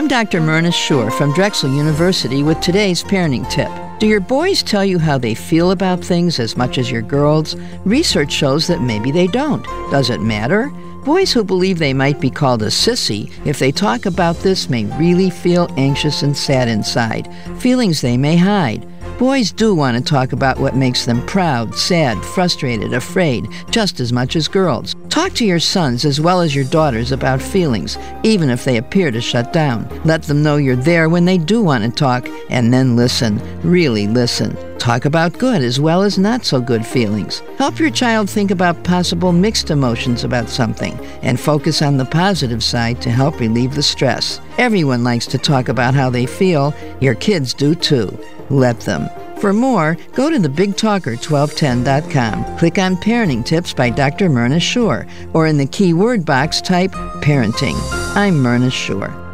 I'm Dr. Myrna Shore from Drexel University with today's parenting tip. Do your boys tell you how they feel about things as much as your girls? Research shows that maybe they don't. Does it matter? Boys who believe they might be called a sissy if they talk about this may really feel anxious and sad inside, feelings they may hide. Boys do want to talk about what makes them proud, sad, frustrated, afraid, just as much as girls. Talk to your sons as well as your daughters about feelings, even if they appear to shut down. Let them know you're there when they do want to talk, and then listen. Really listen. Talk about good as well as not so good feelings. Help your child think about possible mixed emotions about something, and focus on the positive side to help relieve the stress. Everyone likes to talk about how they feel. Your kids do too. Let them. For more, go to thebigtalker1210.com. Click on Parenting Tips by Dr. Myrna Shore, or in the keyword box type parenting. I'm Myrna Shore.